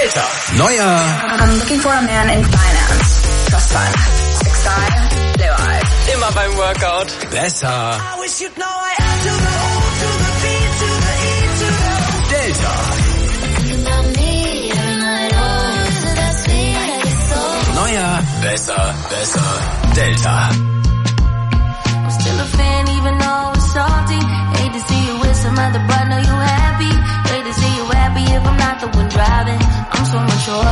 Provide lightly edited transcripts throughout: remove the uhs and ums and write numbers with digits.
Delta. Neuer. I'm looking for a man in finance. Trust fund. Sick style. Blue eyes. Immer beim Workout. Besser. I wish you'd know I am to the O, to the B, to the E, to the Delta. Neuer. Besser. Delta. I'm still a fan even though it's salty. Hate to see you with some other, but know you happy. Hate to see you happy if I'm not the one driving. I'm so mature.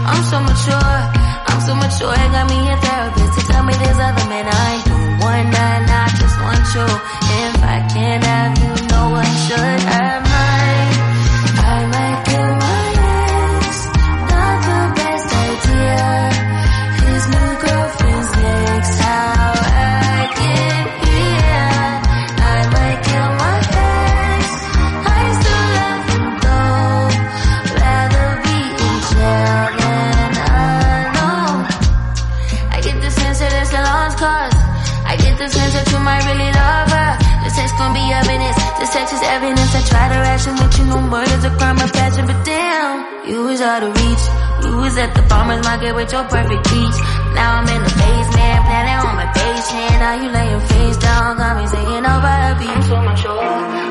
It got me a therapist to tell me there's other men I ain't doing one night. I just want you. If I can't have you, no one should have mine. I might kill my ex. Not the best idea. His new girlfriend's next. How I get here. I might kill my ex. I still love him though. Rather be in jail than alone. I get the sense that it's a lost cause. I get the sense that you might really love her. The sex gon' be evidence. The sex is evidence. I try to ration with you. No murder's a crime of passion, but damn, you was out of reach. You was at the farmer's market with your perfect peach. Now I'm in the basement, planning on my base hand. Now you laying face down, got me singing over a beat. I'm so mature.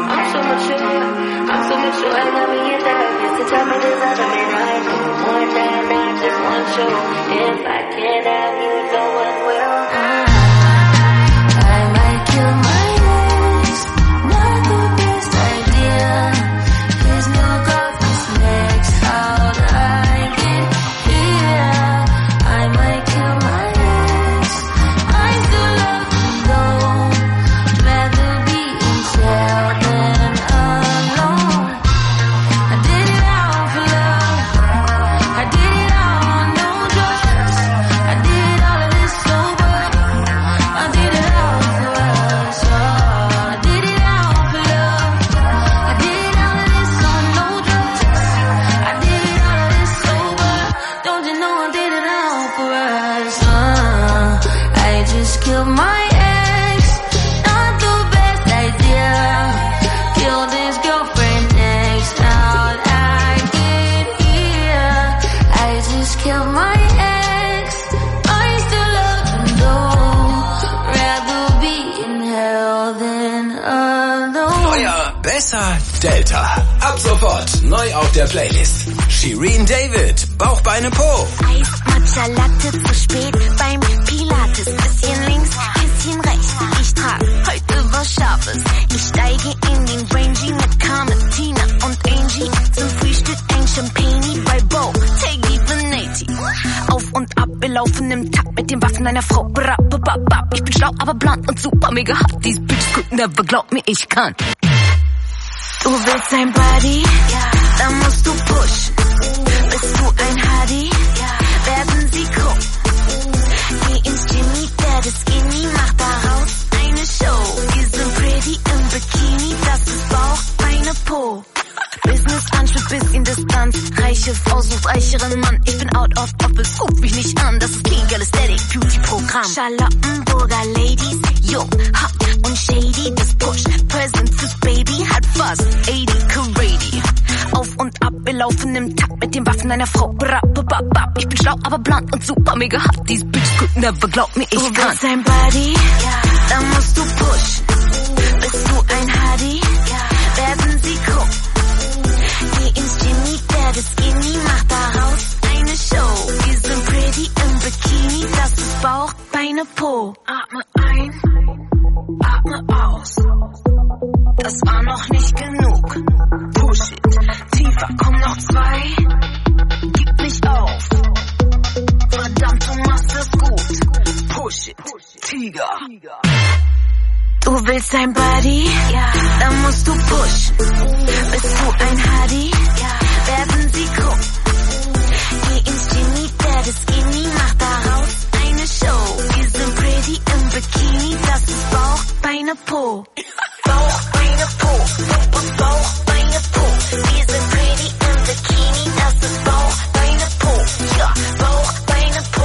I got me a therapist to tell me there's other men I ain't doing one night. I just want you. If I can't have you, no one will. I might kill my ex. Not the best idea. His new girlfriend's next. How'd I get here? I might kill my ex. I still love him though. Rather be in jail than alone. I did it all for love. I did it all on no drugs. I did all of this sober. I did it all for us. I did it all for love. I did all of this on no drugs. I did it all of this sober. Don't you know I did it all for us? I just killed my ex. Not the best idea. Killed his girlfriend next. How'd I get here? I just killed my ex. I still love him though. Rather be in hell than alone. Neuer. Besser. Delta. Ab sofort. Neu auf der Playlist. Shireen David. Bauch, Beine, Po. Eis, Matcha, Latte, zu spät beim Pilates. Bisschen links, bisschen rechts. Ich trag heute was Scharfes. Ich steige in den Rangy mit Carmen, Tina und Angie. Zum Frühstück ein Champagne bei Bo, Teggy, Veneti. Auf und ab, wir laufen im Takt mit den Waffen einer Frau. Ich bin schlau, aber blond und super mega hot. These bitches could never glaub mir, ich kann. Du willst ein Buddy? Dann musst du pushen. Bist du ein Hardy? Werden sie gucken. Geh ins Jimmy, der das Skinny, mach daraus eine Show. Wir sind pretty im Bikini, das ist Bauch, Beine, Po. Business-Anschluss bis in Distanz. Reiche Frau sucht reicheren Mann. Ich bin out of office, ruf mich nicht an. Das ist Clean Girl Aesthetic Beauty-Programm. Charlottenburger Ladies, jung, hot und shady. Das Push, Present fürs Baby, hat fast 80 Carady. Auf und ab, wir laufen im Takt mit den Waffen einer Frau. Ich bin schlau, aber blond und super mega hot. These bitches could never glaub mir, ich kann. Du willst ein Buddy? Dann musst du pushen. Bist du ein Hardy? Werden sie gucken. Geh ins Jimmy, der das Skinny, mach daraus eine Show. Wir sind pretty im Bikini, das ist Bauch, Beine, Po. Atme ein, atme aus. Das war noch nicht genug. Push it, tiefer, komm noch 2. Gib nicht auf. Verdammt, du machst es gut. Push it, Tiger. Du willst ein Buddy? Dann musst du pushen. Bist du ein Hardy? Werden sie gucken. Geh ins Jimmy, der das Skinny, mach daraus eine Show. Wir sind pretty im Bikini, das ist Bauch, Beine, Po. Bauch, Beine, Po. Bauch, Beine, Po. Wir sind pretty im Bikini, das ist Bauch, Beine, Po. Ja, Bauch, Beine, Po.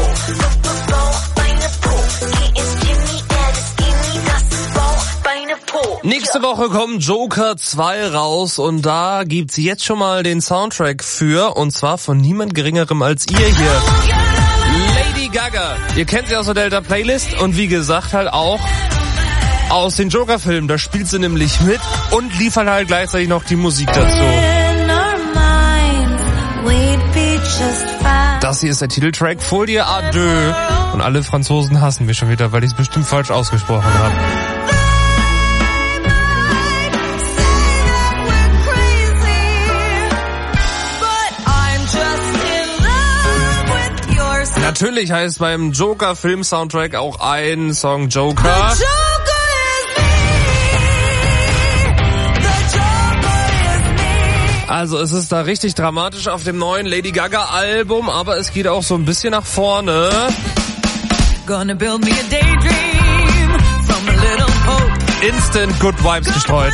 Bauch, Beine, Po. Geh ins Jimmy, der das Skinny, das ist Bauch, Beine, Po. Nix Nächste Woche kommt Joker 2 raus und da gibt's jetzt schon mal den Soundtrack für, und zwar von niemand Geringerem als ihr hier. Lady Gaga. Ihr kennt sie aus der Delta Playlist und wie gesagt halt auch aus den Joker-Filmen. Da spielt sie nämlich mit und liefert halt gleichzeitig noch die Musik dazu. Das hier ist der Titeltrack Folie à deux. Und alle Franzosen hassen mich schon wieder, weil ich es bestimmt falsch ausgesprochen habe. Natürlich heißt beim Joker-Film-Soundtrack auch ein Song Joker. Also es ist da richtig dramatisch auf dem neuen Lady Gaga Album, aber es geht auch so ein bisschen nach vorne. Gonna build me a daydream from a little hope. Instant Good Vibes gestreut.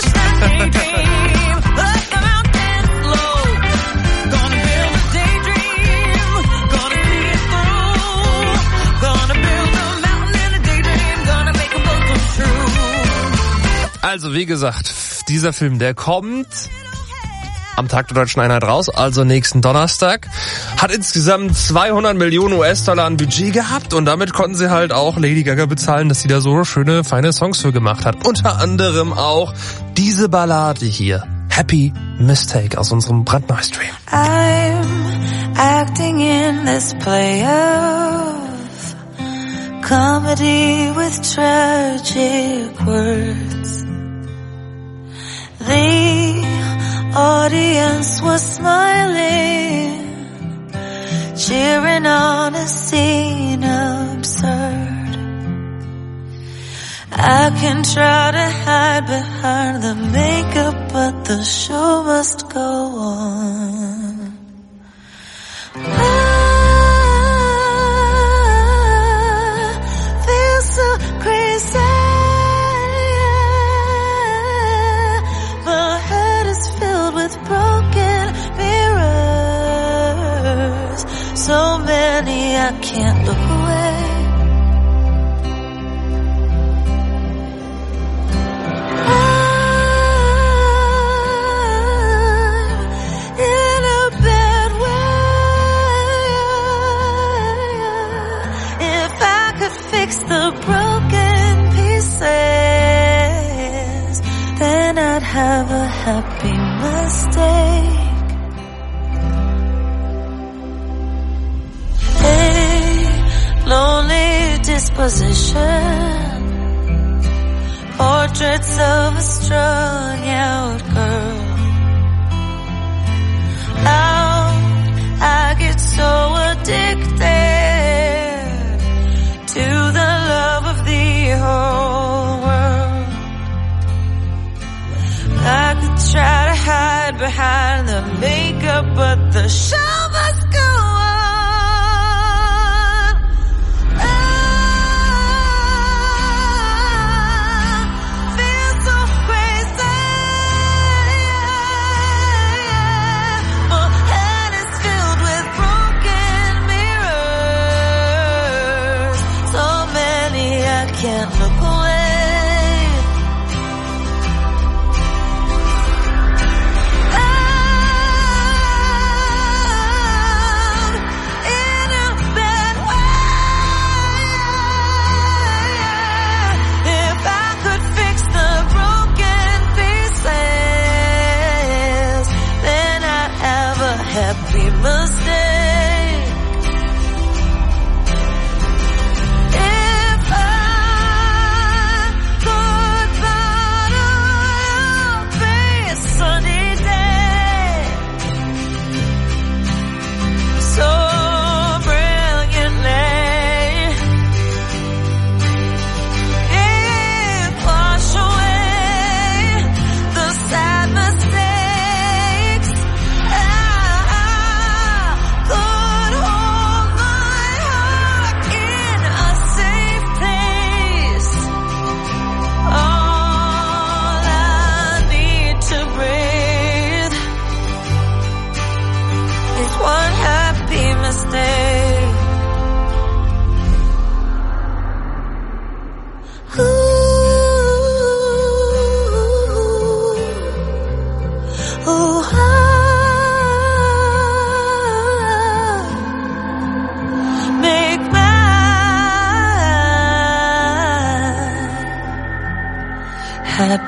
Also wie gesagt, dieser Film, der kommt am Tag der Deutschen Einheit raus, also nächsten Donnerstag, hat insgesamt 200 Millionen US-Dollar an Budget gehabt und damit konnten sie halt auch Lady Gaga bezahlen, dass sie da so schöne, feine Songs für gemacht hat. Unter anderem auch diese Ballade hier, Happy Mistake aus unserem brandneuen-Stream. I'm acting in this play of comedy with tragic words. The audience was smiling, cheering on a scene absurd. I can try to hide behind the makeup, but the show must go on. I feel so crazy. Broken mirrors, so many I can't look away. I'm in a bad way. If I could fix the broken pieces, then I'd have a happy mistake. A lonely disposition, portraits of a strung out girl. Out, I get so addicted to the love of the whole world. I could try to hide behind the makeup, but the show must go on. I feel so crazy. My head is filled with broken mirrors, so many I can't look away. Happy mistake. If I could find a face sunny day, so brilliantly, it wash away the sad mistakes.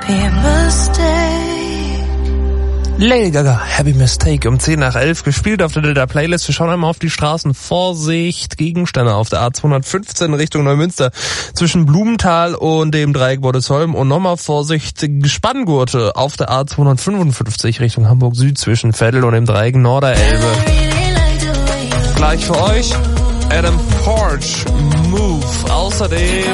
happy mistake. Lady Gaga, Happy Mistake, um 10 nach 11, gespielt auf der Delta Playlist. Wir schauen einmal auf die Straßen. Vorsicht, Gegenstände auf der A215 Richtung Neumünster zwischen Blumenthal und dem Dreieck Bordesholm. Und nochmal Vorsicht, Spanngurte auf der A255 Richtung Hamburg Süd zwischen Veddel und dem Dreieck Norderelbe. Gleich für euch Adam Porch, Move. Außerdem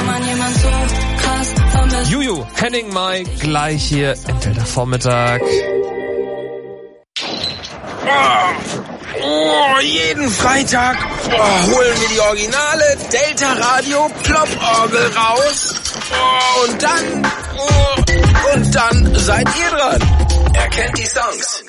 Juju, Henning Mai, gleich hier im Delta Vormittag. Jeden Freitag holen wir die originale Delta Radio Plop-Orgel raus. Und dann seid ihr dran. Erkennt die Songs.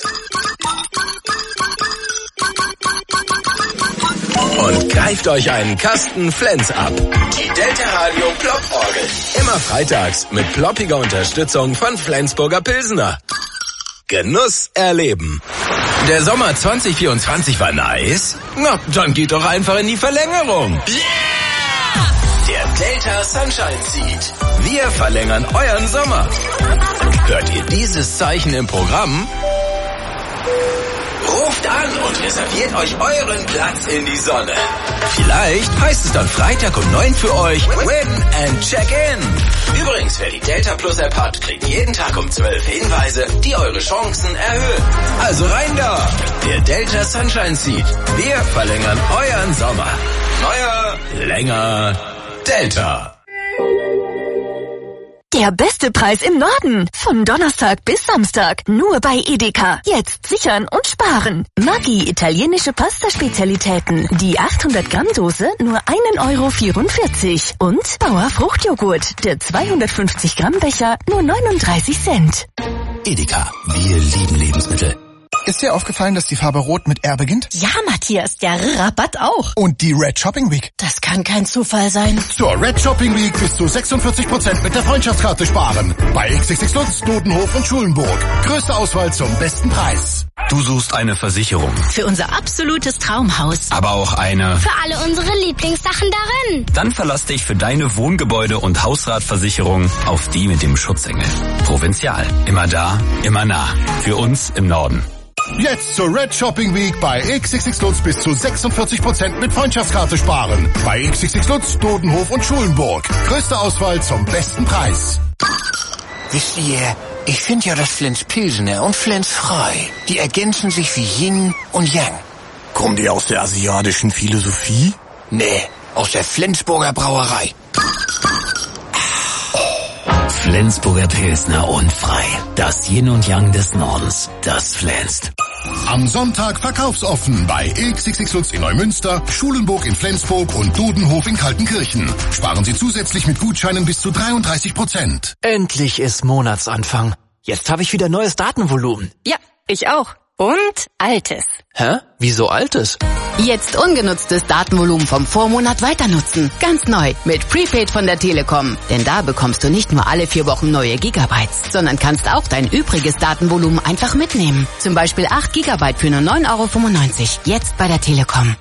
Und greift euch einen Kasten Flens ab. Die Delta Radio Plop-Orgel. Immer freitags mit ploppiger Unterstützung von Flensburger Pilsener. Genuss erleben. Der Sommer 2024 war nice? Na, dann geht doch einfach in die Verlängerung. Yeah! Der Delta Sunshine Seat. Wir verlängern euren Sommer. Hört ihr dieses Zeichen im Programm? Ruft an und reserviert euch euren Platz in die Sonne. Vielleicht heißt es dann Freitag um 9 für euch Win and Check In. Übrigens, wer die Delta Plus App hat, kriegt jeden Tag um 12 Hinweise, die eure Chancen erhöhen. Also rein da! Der Delta Sunshine Seat. Wir verlängern euren Sommer. Neuer, länger, Delta. Der beste Preis im Norden. Von Donnerstag bis Samstag. Nur bei Edeka. Jetzt sichern und sparen. Maggi italienische Pasta-Spezialitäten. Die 800 Gramm Dose nur 1,44 €. Und Bauer Fruchtjoghurt. Der 250 Gramm Becher nur 39 Cent. Edeka. Wir lieben Lebensmittel. Ist dir aufgefallen, dass die Farbe Rot mit R beginnt? Ja, Matthias, der Rabatt auch. Und die Red Shopping Week. Das kann kein Zufall sein. Zur Red Shopping Week bis zu 46% mit der Freundschaftskarte sparen. Bei XXX Lutz, Dodenhof und Schulenburg. Größte Auswahl zum besten Preis. Du suchst eine Versicherung. Für unser absolutes Traumhaus. Aber auch eine... Für alle unsere Lieblingssachen darin. Dann verlass dich für deine Wohngebäude- und Hausratversicherung auf die mit dem Schutzengel. Provinzial. Immer da, immer nah. Für uns im Norden. Jetzt zur Red Shopping Week bei XXX Lutz bis zu 46% mit Freundschaftskarte sparen. Bei XXX Lutz, Dodenhof und Schulenburg. Größte Auswahl zum besten Preis. Wisst ihr, ich finde ja das Flens Pilsener und Flens Frei, die ergänzen sich wie Yin und Yang. Kommen die aus der asiatischen Philosophie? Nee, aus der Flensburger Brauerei. Flensburger Pilsner und Frei. Das Yin und Yang des Nordens. Das flänzt. Am Sonntag verkaufsoffen bei XXX Lutz in Neumünster, Schulenburg in Flensburg und Dodenhof in Kaltenkirchen. Sparen Sie zusätzlich mit Gutscheinen bis zu 33%. Endlich ist Monatsanfang. Jetzt habe ich wieder neues Datenvolumen. Ja, ich auch. Und altes. Hä? Wieso altes? Jetzt ungenutztes Datenvolumen vom Vormonat weiter nutzen. Ganz neu mit Prepaid von der Telekom. Denn da bekommst du nicht nur alle 4 Wochen neue Gigabytes, sondern kannst auch dein übriges Datenvolumen einfach mitnehmen. Zum Beispiel 8 Gigabyte für nur 9,95 €. Jetzt bei der Telekom.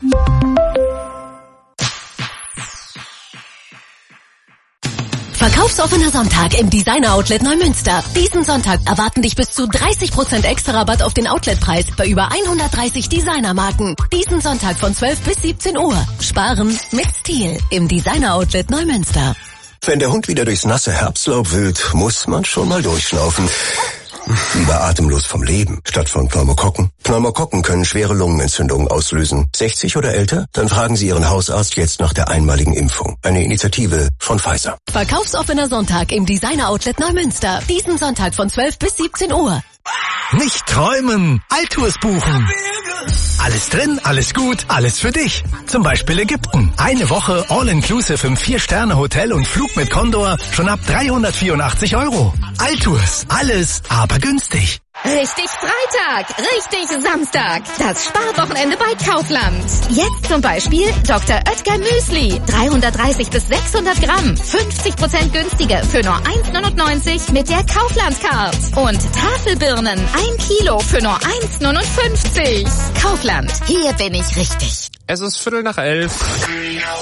Verkaufsoffener Sonntag im Designer Outlet Neumünster. Diesen Sonntag erwarten dich bis zu 30% extra Rabatt auf den Outletpreis bei über 130 Designermarken. Diesen Sonntag von 12 bis 17 Uhr. Sparen mit Stil im Designer Outlet Neumünster. Wenn der Hund wieder durchs nasse Herbstlaub wühlt, muss man schon mal durchschnaufen. Lieber atemlos vom Leben, statt von Pneumokokken. Pneumokokken können schwere Lungenentzündungen auslösen. 60 oder älter? Dann fragen Sie Ihren Hausarzt jetzt nach der einmaligen Impfung. Eine Initiative von Pfizer. Verkaufsoffener Sonntag im Designer Outlet Neumünster. Diesen Sonntag von 12 bis 17 Uhr. Nicht träumen, Altours buchen. Alles drin, alles gut, alles für dich. Zum Beispiel Ägypten. Eine Woche All-Inclusive im 4-Sterne-Hotel und Flug mit Condor schon ab 384 €. Altours, alles, aber günstig. Richtig Freitag, richtig Samstag. Das Sparwochenende bei Kaufland. Jetzt zum Beispiel Dr. Oetker Müsli. 330 bis 600 Gramm. 50% günstiger für nur 1,99 mit der Kaufland-Card. Und Tafelbirnen 1 Kilo für nur 1,59. Kaufland, hier bin ich richtig. Es ist 11:15.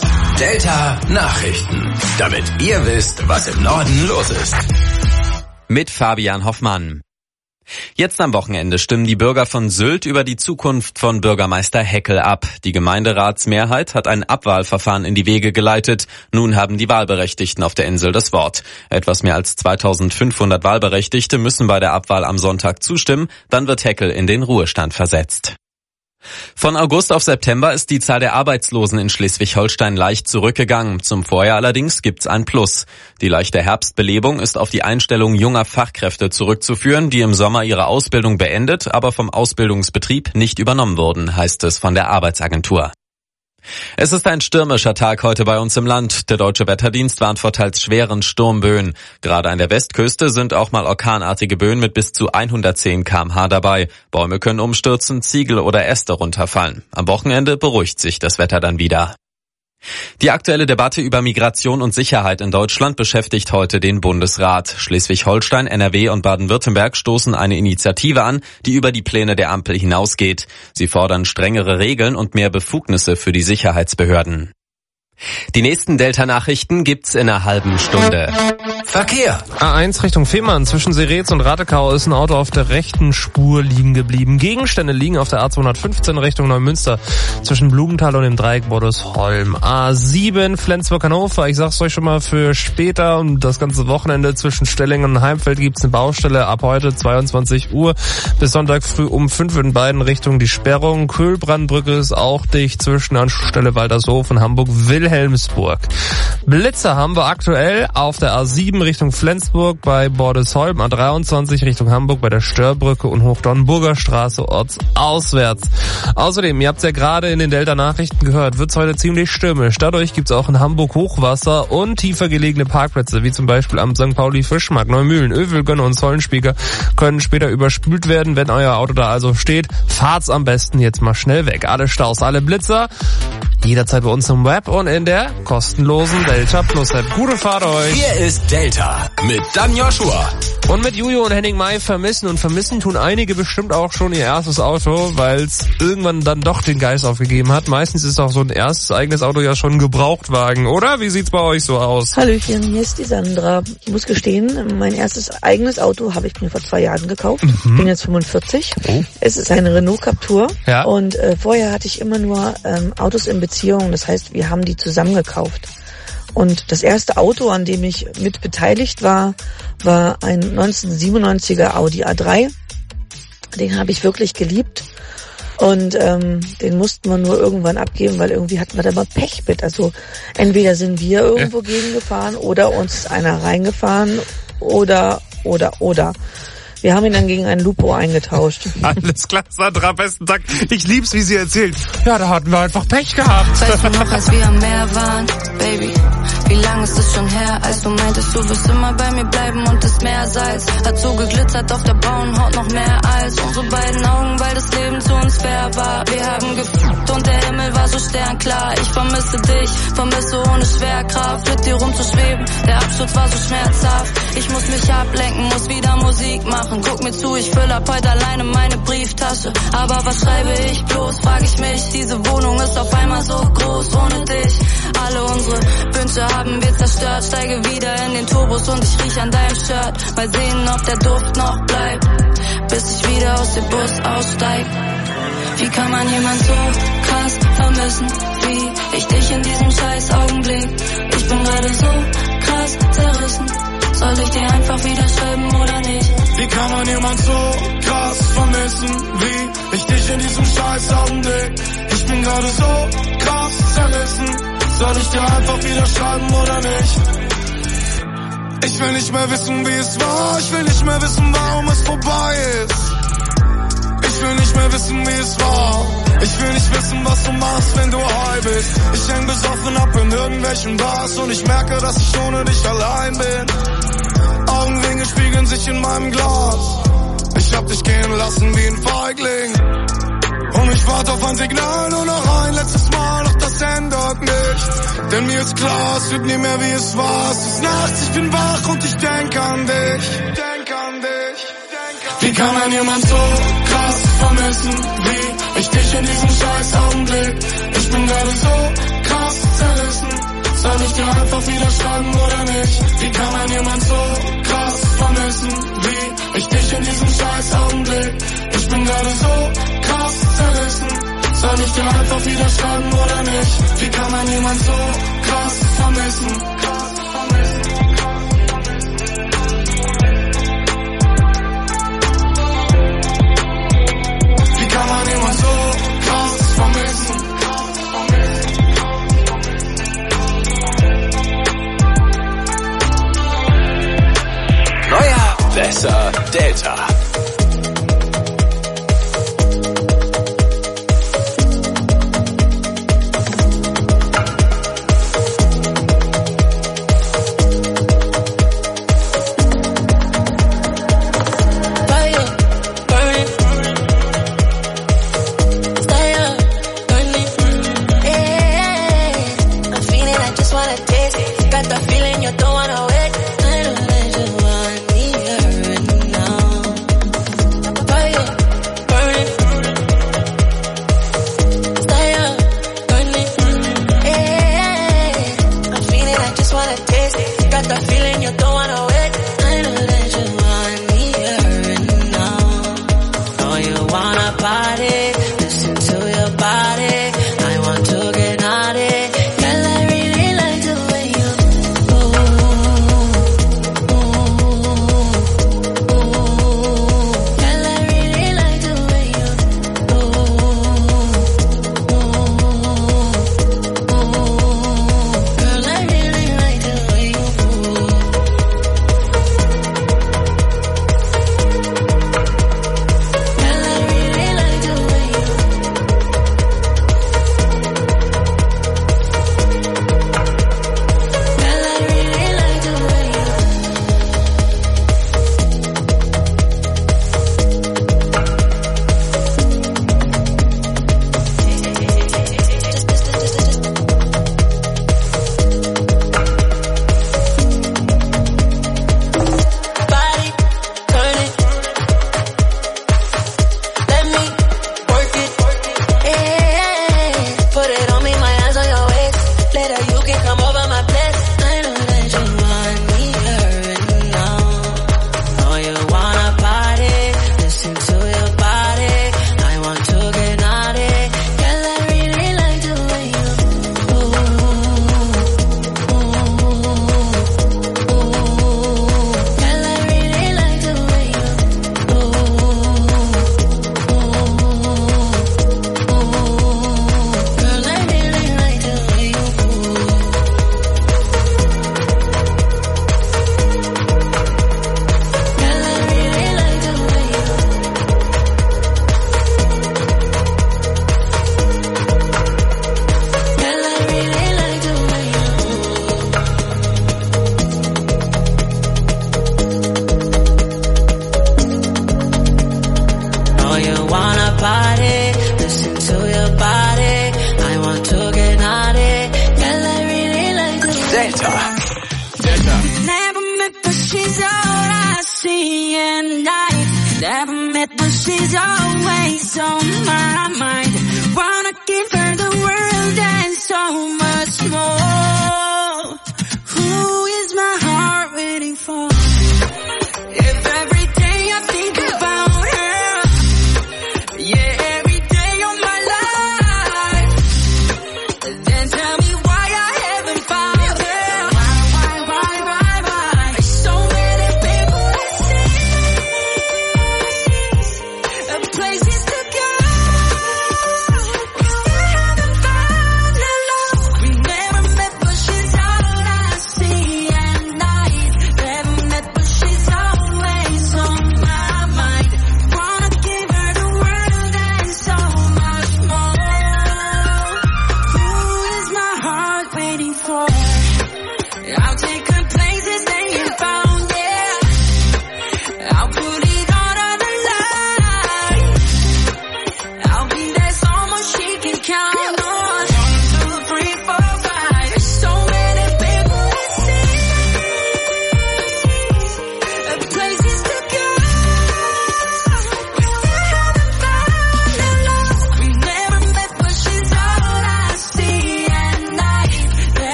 Delta Nachrichten. Damit ihr wisst, was im Norden los ist. mit Fabian Hoffmann. Jetzt am Wochenende stimmen die Bürger von Sylt über die Zukunft von Bürgermeister Heckel ab. Die Gemeinderatsmehrheit hat ein Abwahlverfahren in die Wege geleitet. Nun haben die Wahlberechtigten auf der Insel das Wort. Etwas mehr als 2500 Wahlberechtigte müssen bei der Abwahl am Sonntag zustimmen. Dann wird Heckel in den Ruhestand versetzt. Von August auf September ist die Zahl der Arbeitslosen in Schleswig-Holstein leicht zurückgegangen. Zum Vorjahr allerdings gibt's ein Plus. Die leichte Herbstbelebung ist auf die Einstellung junger Fachkräfte zurückzuführen, die im Sommer ihre Ausbildung beendet, aber vom Ausbildungsbetrieb nicht übernommen wurden, heißt es von der Arbeitsagentur. Es ist ein stürmischer Tag heute bei uns im Land. Der Deutsche Wetterdienst warnt vor teils schweren Sturmböen. Gerade an der Westküste sind auch mal orkanartige Böen mit bis zu 110 km/h dabei. Bäume können umstürzen, Ziegel oder Äste runterfallen. Am Wochenende beruhigt sich das Wetter dann wieder. Die aktuelle Debatte über Migration und Sicherheit in Deutschland beschäftigt heute den Bundesrat. Schleswig-Holstein, NRW und Baden-Württemberg stoßen eine Initiative an, die über die Pläne der Ampel hinausgeht. Sie fordern strengere Regeln und mehr Befugnisse für die Sicherheitsbehörden. Die nächsten Delta-Nachrichten gibt's in einer halben Stunde. Verkehr. A1 Richtung Fehmarn. Zwischen Seretz und Ratekau ist ein Auto auf der rechten Spur liegen geblieben. Gegenstände liegen auf der A215 Richtung Neumünster. Zwischen Blumenthal und dem Dreieck Bordesholm. A7 Flensburg-Hannover. Ich sag's euch schon mal für später und das ganze Wochenende zwischen Stellingen und Heimfeld gibt's eine Baustelle. Ab heute 22 Uhr bis Sonntag früh um 5 in beiden Richtungen die Sperrung. Köhlbrandbrücke ist auch dicht zwischen Anschlussstelle Waltershof und Hamburg-Wilhelmsburg. Blitzer haben wir aktuell auf der A7 Richtung Flensburg bei Bordesholm, A23 Richtung Hamburg bei der Störbrücke und Hochdornburger Straße ortsauswärts. Außerdem, ihr habt es ja gerade in den Delta-Nachrichten gehört, wird es heute ziemlich stürmisch. Dadurch gibt es auch in Hamburg Hochwasser und tiefer gelegene Parkplätze, wie zum Beispiel am St. Pauli Fischmarkt, Neumühlen, Övelgönne und Zollenspieker können später überspült werden. Wenn euer Auto da also steht, fahrt's am besten jetzt mal schnell weg. Alle Staus, alle Blitzer, jederzeit bei uns im Web und in der kostenlosen Delta Plus App. Gute Fahrt euch! Hier ist Delta mit Dan Joshua. Und mit Juju und Henning May vermissen. Und vermissen tun einige bestimmt auch schon ihr erstes Auto, weil es irgendwann dann doch den Geist aufgegeben hat. Meistens ist auch so ein erstes eigenes Auto ja schon ein Gebrauchtwagen, oder? Wie sieht's bei euch so aus? Hallöchen, hier ist die Sandra. Ich muss gestehen, mein erstes eigenes Auto habe ich mir vor 2 Jahren gekauft. Ich bin jetzt 45. Oh. Es ist eine Renault Captur. Ja. Und vorher hatte ich immer nur Autos in Beziehung. Das heißt, wir haben die zusammen gekauft. Und das erste Auto, an dem ich mit beteiligt war ein 1997er Audi A3. Den habe ich wirklich geliebt. Und den mussten wir nur irgendwann abgeben, weil irgendwie hatten wir da mal Pech mit. Also entweder sind wir irgendwo gegengefahren oder uns ist einer reingefahren oder. Wir haben ihn dann gegen einen Lupo eingetauscht. Alles klar, Sandra, besten Dank. Ich lieb's, wie sie erzählt. Ja, da hatten wir einfach Pech gehabt. Weißt du noch, als wir am Meer waren, Baby? Wie lang ist es schon her, als du meintest, du wirst immer bei mir bleiben und das Meersalz hat so geglitzert auf der braunen Haut noch mehr als unsere beiden Augen, weil das Leben zu uns fair war. Wir haben gefuckt und der Himmel war so sternklar. Ich vermisse dich, vermisse ohne Schwerkraft, mit dir rumzuschweben. Der Absturz war so schmerzhaft. Ich muss mich ablenken, muss wieder Musik machen. Guck mir zu, ich fülle ab heute alleine meine Brieftasche. Aber was schreibe ich bloß, frag ich mich. Diese Wohnung ist auf einmal so groß ohne dich. Alle unsere Wünsche haben wir zerstört. Steige wieder in den Turbos und ich riech an deinem Shirt. Mal sehen, ob der Duft noch bleibt, bis ich wieder aus dem Bus aussteig. Wie kann man jemand so krass vermissen, wie ich dich in diesem scheiß Augenblick? Ich bin gerade so krass zerrissen. Soll ich dir einfach wieder schreiben oder nicht? Wie kann man jemand so krass vermissen, wie ich dich in diesem scheiß Augenblick? Ich bin gerade so krass zerrissen. Soll ich dir einfach wieder schreiben oder nicht? Ich will nicht mehr wissen, wie es war. Ich will nicht mehr wissen, warum es vorbei ist. Ich will nicht mehr wissen, wie es war. Ich will nicht wissen, was du machst, wenn du high bist. Ich häng besoffen ab in irgendwelchen Bars und ich merke, dass ich ohne dich allein bin. Augenringe spiegeln sich in meinem Glas. Ich hab dich gehen lassen wie ein Feigling. Und ich warte auf ein Signal, nur noch ein letztes Mal, doch das ändert nichts. Denn mir ist klar, es wird nie mehr wie es war. Es ist nachts, ich bin wach und ich denk an dich. Wie kann man jemand so krass vermissen, wie ich dich in diesem scheiß Augenblick? Ich bin gerade so krass zerrissen. Soll ich dir dir einfach wieder schreiben oder nicht? Wie kann man jemand so krass vermissen wie ich dich in diesem scheiß Augenblick? Ich bin gerade so krass zerrissen. Soll ich dir einfach wieder schreiben oder nicht? Wie kann man jemand so krass vermissen? Wie kann man jemand so krass vermissen? Neuer, besser, Delta.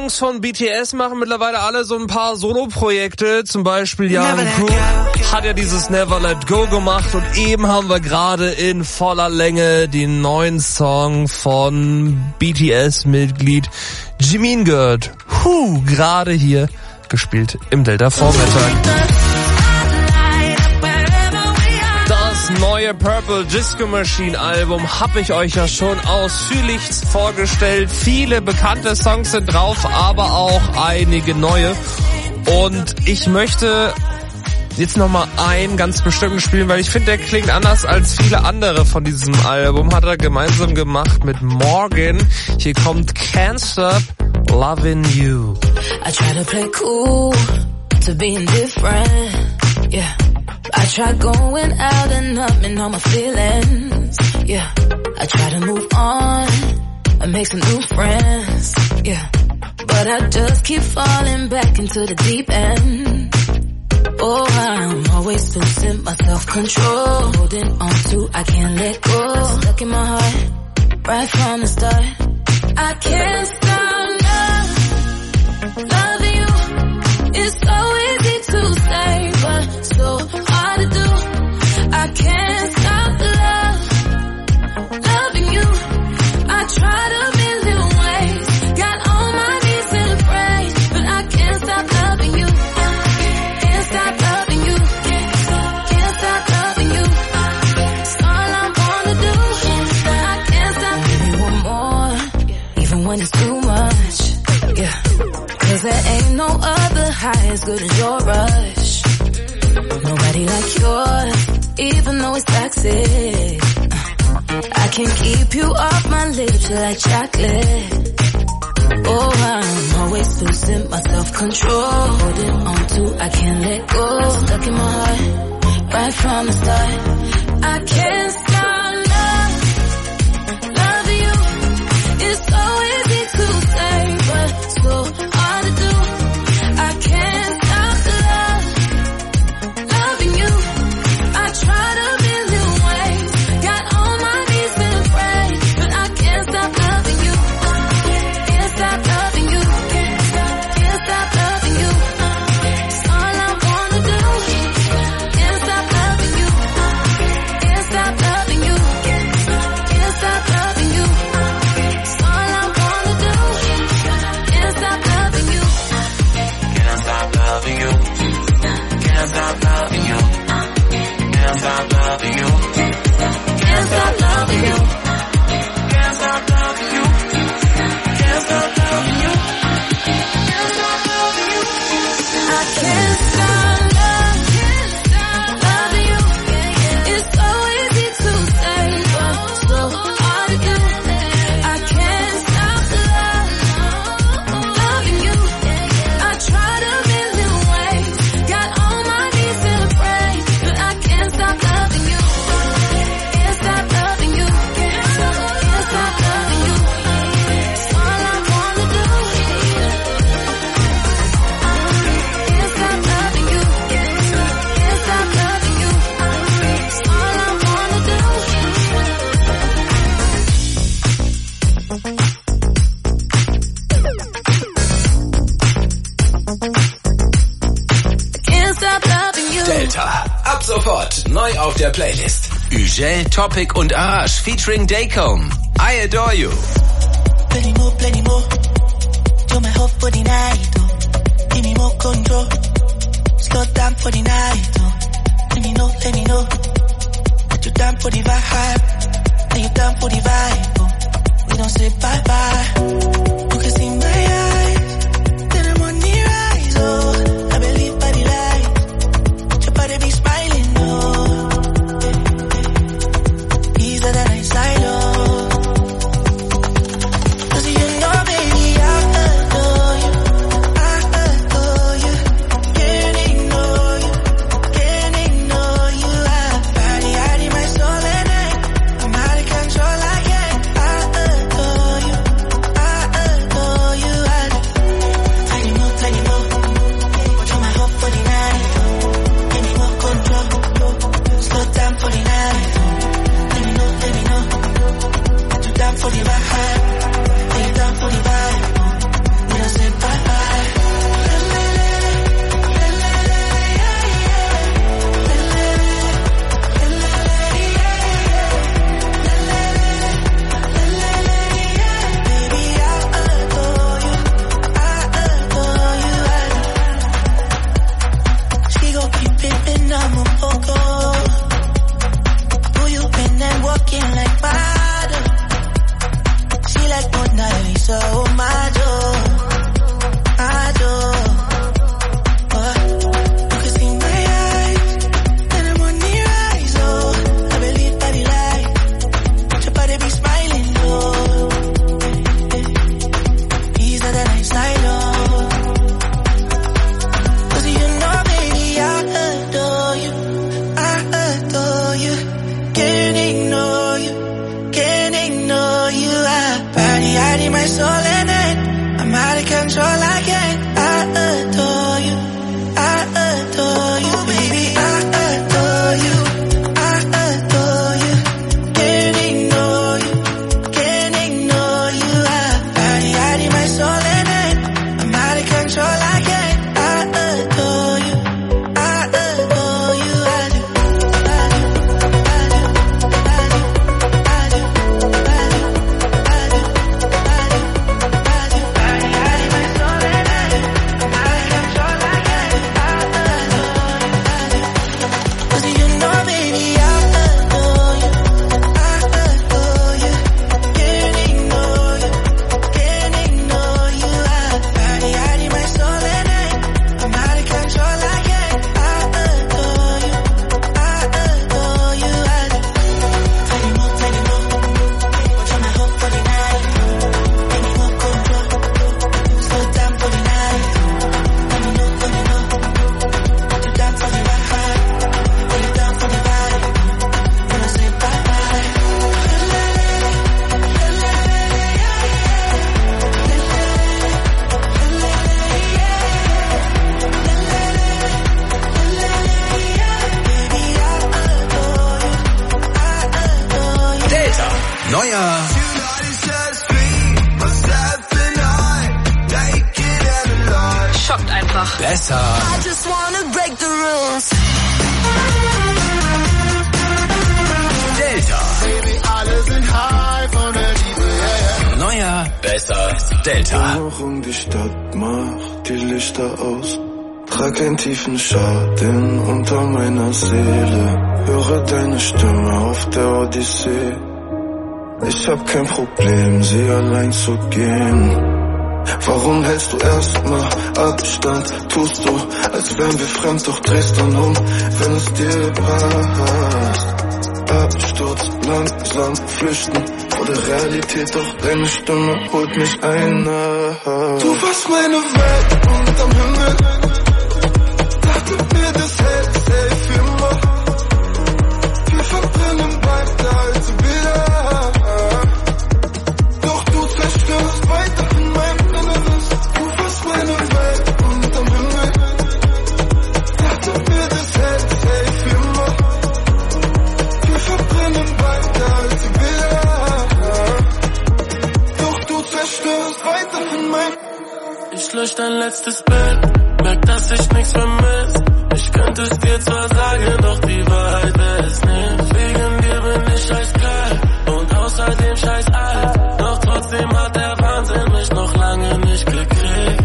Jungs von BTS machen mittlerweile alle so ein paar Solo-Projekte. Zum Beispiel Jungkook hat ja dieses Never Let Go gemacht und eben haben wir gerade in voller Länge den neuen Song von BTS-Mitglied Jimin gehört. Gerade hier gespielt im Delta Vormittag. Das neue Purple Disco Machine Album habe ich euch ja schon ausführlich vorgestellt. Viele bekannte Songs sind drauf, aber auch einige neue. Und ich möchte jetzt nochmal einen ganz bestimmten spielen, weil ich finde, der klingt anders als viele andere von diesem Album. Hat er gemeinsam gemacht mit Morgan. Hier kommt Can't Stop Loving You. I try to play cool, to be indifferent, yeah. I try going out and numbing all my feelings, yeah. I try to move on and make some new friends, yeah. But I just keep falling back into the deep end. Oh, I'm always losing my self-control, holding on to, I can't let go. Stuck in my heart, right from the start. I can't stop loving you. It's so easy to say, but so hard to do. I can't stop loving you. I tried a million ways, got on my knees and prayed, but I can't stop loving you. Can't stop loving you. Can't stop loving you. It's all I wanna do. I can't stop. Give me one more, even when it's too much. Yeah, 'cause there ain't no other high as good as your rush. Nobody like yours, even though it's toxic. I can keep you off my lips like chocolate. Oh, I'm always losing my self-control, holding on to, I can't let go. Stuck in my heart, right from the start. I can't stop loving you. It's so easy to say, but so hard to do. I can't stop loving you. I tried a million ways, got on my knees and prayed, but I can't stop loving you. Can't stop loving you. Can't stop loving you. It's all I wanna do. Can't stop loving you. Can't stop loving you. Can't stop loving you. It's all I wanna do. Can't stop loving you. Can't stop loving you. Can't stop loving you. Can't stop loving you. Can't stop loving you. Can't stop loving you. Can't stop loving you. Can't stop loving you. I can't stop loving you. It's so easy to say, but so hard to do. I can't stop loving you. I tried a million ways, got on my knees and prayed, but I can't stop loving you. Can't stop loving you. Can't stop loving you. It's all I wanna do. Can't stop loving you. Can't stop loving you. It's all I wanna do. Can't stop loving you. Delta. Ab sofort neu auf der Playlist. Ugel, Topic und Arash featuring Daycom. I Adore You. Plenty more. You're my hope for the night, oh. Give me more control. Slow down for the night, oh. Let me know. That you down for the vibe. Are you down for the vibe, oh. We don't say bye-bye. You can see my eyes. Then I'm on the rise, oh. I believe by the light. Your body be smiling, oh. These are the nights I know. Neuer Schockt einfach. Besser. Delta. Baby, alle sind high von der Liebe, yeah, yeah. Neuer, besser, Delta. Noch um die Stadt, mach die Lichter aus. Trag einen tiefen Schatten unter meiner Seele. Höre deine Stimme auf der Odyssee. Ich hab kein Problem, sie allein zu gehen. Warum hältst du erstmal Abstand? Tust du, als wären wir fremd, doch drehst dann um, wenn es dir passt. Absturz, langsam flüchten vor der Realität, doch deine Stimme holt mich ein. Du warst meine Welt unterm Himmel. Dachte mir, das hält safe immer. Wir verbrennen weiter alte Bilder. Doch du zerstörst weiterhin mein Inneres. Du warst meine Welt unterm Himmel. Dachte mir, das hält safe immer. Wir verbrennen weiter alte Bilder. Doch du zerstörst weiterhin mein. Ich lösch dein letztes Bild, merk, dass ich nichts vermisst. Ich könnte es dir zwar sagen, doch die Wahrheit ist nicht. Wegen dir bin ich scheiß geil und außerdem scheiß alt. Doch trotzdem hat der Wahnsinn mich noch lange nicht gekriegt.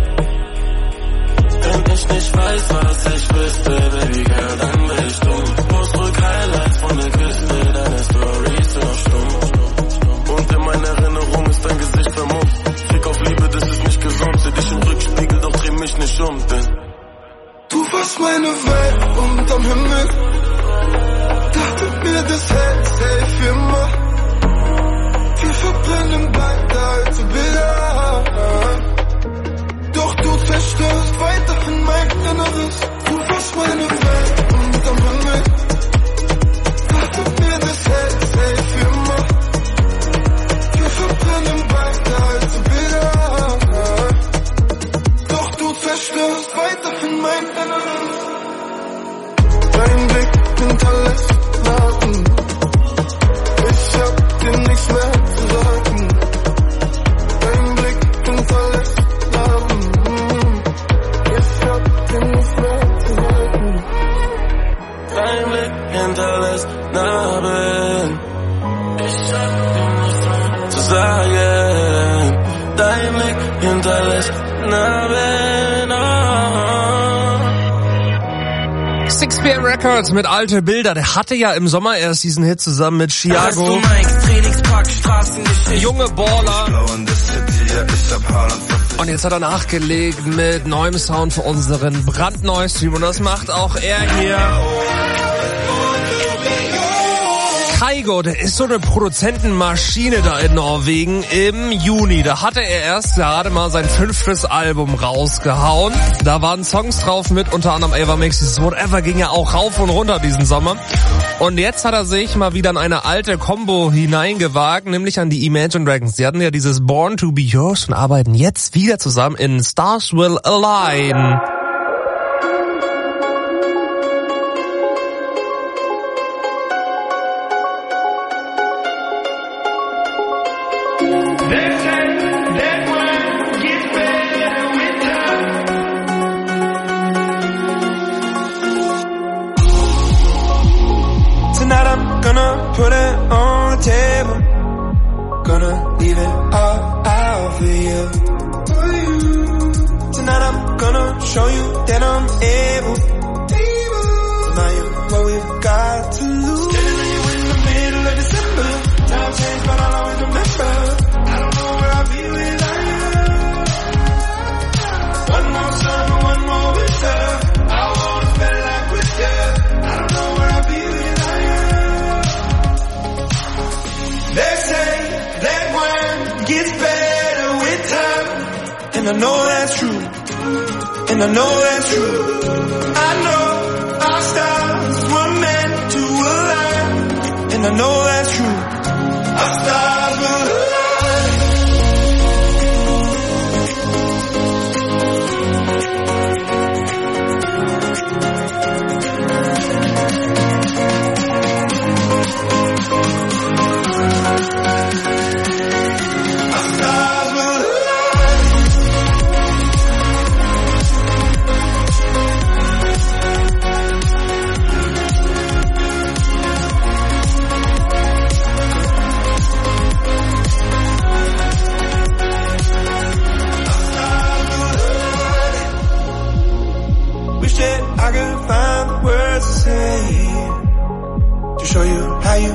Wenn ich nicht weiß, was ich wüsste, Baby Girl, dann bin ich dumm. Post rück Highlights von der Küste, deine Storys sind noch stumm. Und in meiner Erinnerung ist dein Gesicht vermummt. Fick auf Liebe, das ist nicht gesund. Seh dich im Rückspiegel, doch dreh mich nicht um, denn du warst meine Welt unterm Himmel. Dachte mir, das hält safe immer. Wir verbrennen weiter alte Bilder. Doch du zerstörst weiterhin mein Inneres. Du warst meine Welt unterm Himmel. Dachte mir, das hält safe immer. Wir verbrennen weiter alte Bilder. Doch du zerstörst weiterhin mein Inneres. Dein Blick hinterlässt Narben. Ich hab dir nichts mehr zu sagen. Dein Blick hinterlässt Narben. Ich hab dir nichts mehr zu sagen. dein Blick hinterlässt Narben. Ich hab dir nichts mehr zu sagen. Dein Blick hinterlässt Narben. Oh. 6 PM Records mit alte Bilder. Der hatte ja im Sommer erst diesen Hit zusammen mit Chiago. Junge Baller. Und jetzt hat er nachgelegt mit neuem Sound für unseren brandneuen Stream. Und das macht auch er hier. Kygo, der ist so eine Produzentenmaschine da in Norwegen. Im Juni, da hatte er erst gerade mal sein 5. Album rausgehauen. Da waren Songs drauf mit, unter anderem Ava Max, dieses Whatever ging ja auch rauf und runter diesen Sommer. Und jetzt hat er sich mal wieder in eine alte Combo hineingewagt, nämlich an die Imagine Dragons. Die hatten ja dieses Born to be Yours und arbeiten jetzt wieder zusammen in Stars Will Align. Tonight I'm gonna put it on the table. Gonna leave it all out for you. Tonight I'm gonna show you that I'm able. Now you're what we've got to lose. Standing on you in the middle of December. Now I've changed, but I'll always remember. I don't know where I'll be without you. One more summer, one more winter. I wanna spend life with you. I don't know where I'll be without you. They say that one gets better with time. And I know that's true. And I know that's true. I know our stars were meant to align. And I know that's true. Our stars will align.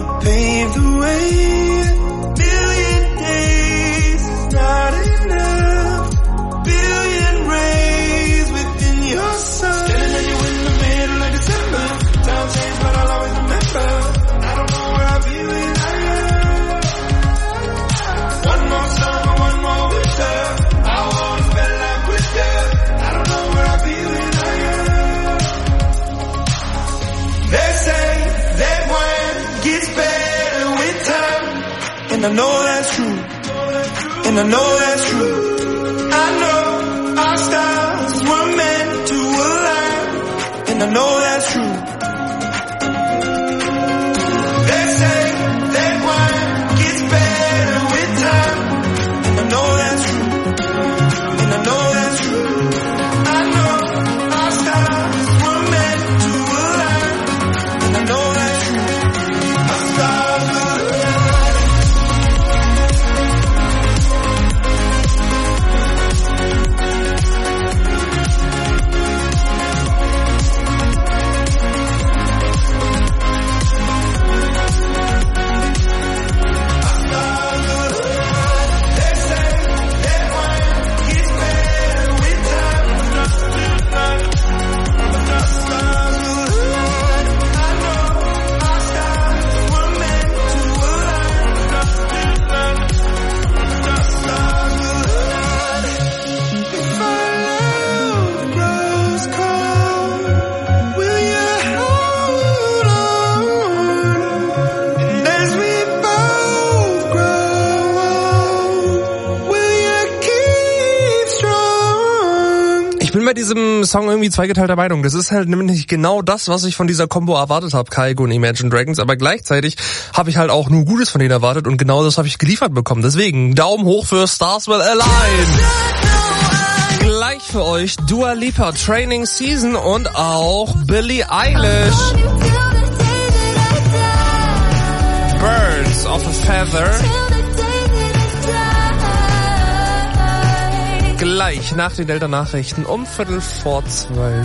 pave the way. Million days is not enough. Billion rays within your sun. Standing in your window, middle of December. Time changed, but I'll always remember. I don't know where I'll be when I am. One more summer, one more winter. I wanna spend life with you. I don't know where I'll be when I am. They say that one gets better with time, and I know that's true. And I know that's true. I know our stars were meant to align, and I know that's true. They say that wine gets better with time, and I know that's true. And I know that's true. I know our stars were meant to align, and I know that's true. Our stars will align. Ich bin bei diesem Song irgendwie zweigeteilter Meinung. Das ist halt nämlich genau das, was ich von dieser Combo erwartet habe, Kygo und Imagine Dragons. Aber gleichzeitig habe ich halt auch nur Gutes von denen erwartet und genau das habe ich geliefert bekommen. Deswegen Daumen hoch für Stars Will Align. Gleich für euch Dua Lipa, Training Season und auch Billie Eilish. Birds of a Feather. Gleich nach den Delta-Nachrichten um 11:45.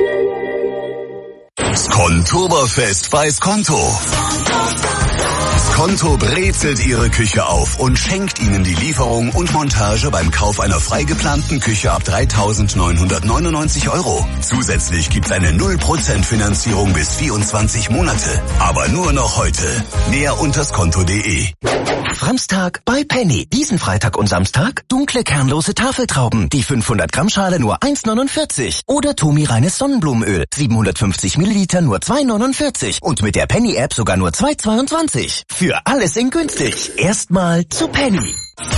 Skontoberfest bei Skonto. Skonto brezelt Ihre Küche auf und schenkt Ihnen die Lieferung und Montage beim Kauf einer frei geplanten Küche ab 3.999 €. Zusätzlich gibt's eine 0% Finanzierung bis 24 Monate. Aber nur noch heute. Mehr unter skonto.de. Samstag bei Penny. Diesen Freitag und Samstag dunkle kernlose Tafeltrauben. Die 500 Gramm Schale nur 1,49. Oder Tomi reines Sonnenblumenöl. 750 Milliliter nur 2,49. Und mit der Penny App sogar nur 2,22. Für alles in günstig. Erstmal zu Penny.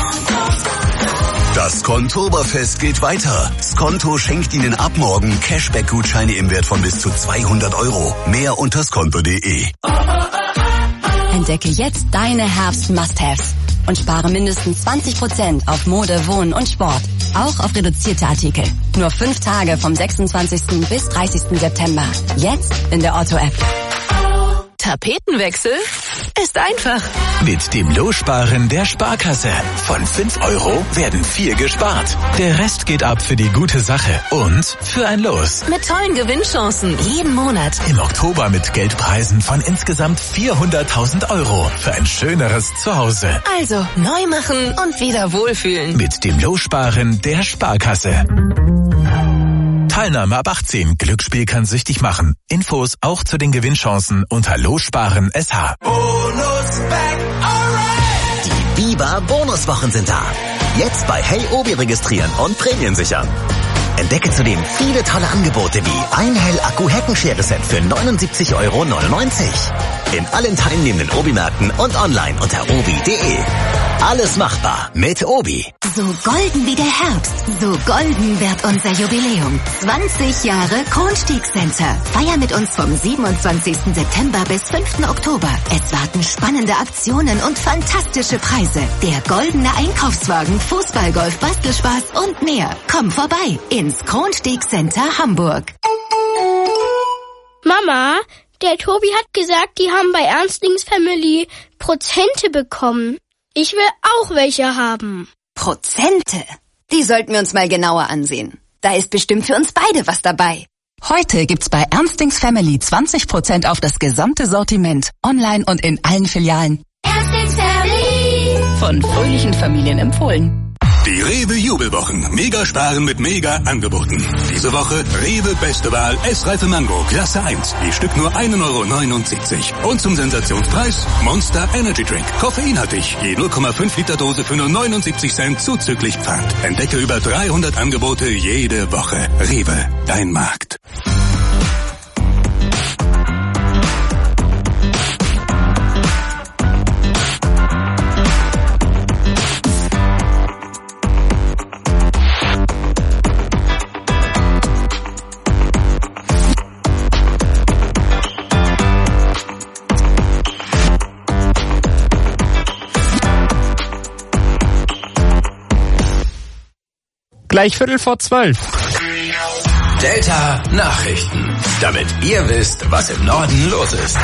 Das Skontoberfest geht weiter. Skonto schenkt Ihnen ab morgen Cashback-Gutscheine im Wert von bis zu 200 €. Mehr unter skonto.de. Entdecke jetzt deine Herbst-Must-Haves und spare mindestens 20% auf Mode, Wohnen und Sport. Auch auf reduzierte Artikel. Nur 5 Tage vom 26. bis 30. September. Jetzt in der Otto-App. Tapetenwechsel ist einfach. Mit dem Lossparen der Sparkasse. Von 5 € werden 4 gespart. Der Rest geht ab für die gute Sache und für ein Los. Mit tollen Gewinnchancen jeden Monat. Im Oktober mit Geldpreisen von insgesamt 400.000 € für ein schöneres Zuhause. Also neu machen und wieder wohlfühlen. Mit dem Lossparen der Sparkasse. Teilnahme ab 18. Glücksspiel kann süchtig machen. Infos auch zu den Gewinnchancen unter Lossparen SH. Die Biber Bonuswochen sind da. Jetzt bei Hey Obi registrieren und Prämien sichern. Entdecke zudem viele tolle Angebote wie ein Hell-Akku-Heckenschere-Set für 79,99 € in allen teilnehmenden Obi-Märkten und online unter obi.de. Alles machbar mit Obi. So golden wie der Herbst, so golden wird unser Jubiläum. 20 Jahre Kronstiegscenter. Feier mit uns vom 27. September bis 5. Oktober. Es warten spannende Aktionen und fantastische Preise. Der goldene Einkaufswagen, Fußballgolf, Bastelspaß und mehr. Komm vorbei ins Kronstiegscenter Hamburg. Mama, der Tobi hat gesagt, die haben bei Ernstlings Family Prozente bekommen. Ich will auch welche haben. Prozente? Die sollten wir uns mal genauer ansehen. Da ist bestimmt für uns beide was dabei. Heute gibt's bei Ernstings Family 20% auf das gesamte Sortiment. Online und in allen Filialen. Ernstings Family. Von fröhlichen Familien empfohlen. Die Rewe Jubelwochen. Mega sparen mit mega Angeboten. Diese Woche Rewe Beste Wahl Essreife Mango Klasse 1. Die Stück nur 1,79 €. Und zum Sensationspreis Monster Energy Drink. Koffeinhaltig. Je 0,5 Liter Dose für nur 79 Cent zuzüglich Pfand. Entdecke über 300 Angebote jede Woche. Rewe, dein Markt. Gleich 11:45. Delta Nachrichten. Damit ihr wisst, was im Norden los ist.